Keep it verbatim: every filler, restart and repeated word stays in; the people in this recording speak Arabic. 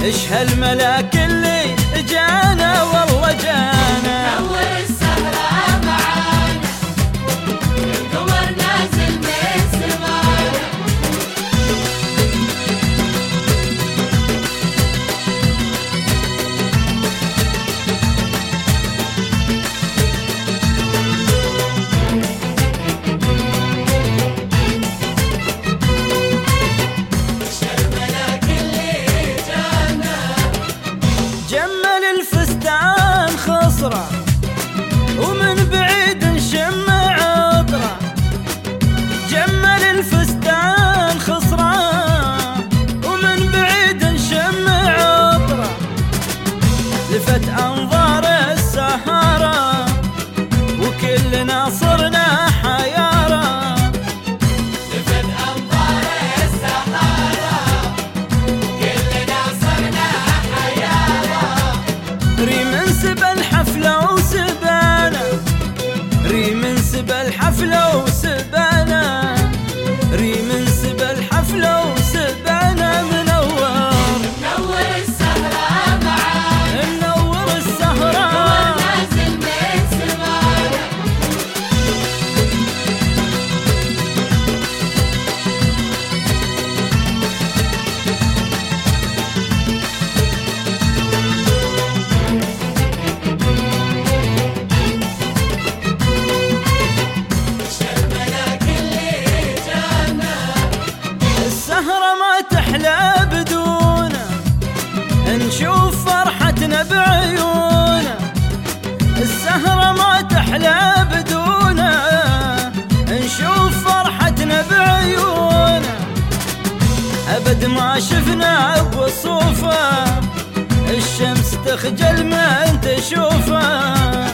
ايش هالملاك اللي جانا والله جانا. نور السهرة معانا القمر نازل من سمانا. ايش هالملاك اللي جانا. جمل الفستان خصره ومن بعيد نشم عطره. جمل الفستان خصره ومن بعيد نشم عطره. لفت انظار السهاره وكلنا صرنا حياره. لفت أنظار السهرة كلنا صرنا حيارى. ريم انسب الحفله وسبانا. ريم انسب الحفله وسبانا. ريم انسب الحفله وسبانا. منور نور السهرة معانا منور السهره. القمر نازل من سمانا. ايش هالملاك اللي جانا. السهره ما تحلى بدونه. نشوف فرحتنا بعيونه. السهره ما تحلى بدونه. نشوف فرحتنا بعيونه. ابد ما شفنا بوصوفه. الشمس تخجل من تشوفه.